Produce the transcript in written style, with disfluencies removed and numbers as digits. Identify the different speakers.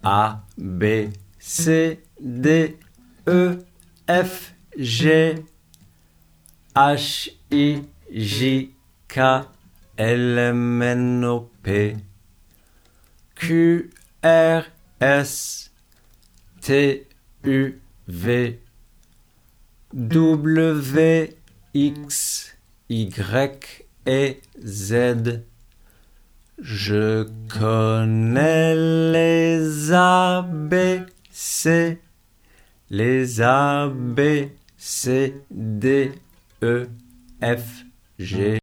Speaker 1: A, B, C, D, E, F, G, H, I, J, K, L, M, N, O, P, Q, R, S, T, U, V, W, X, Y et Z. Je connais les ABC, les A, B, C, D, E, F, G.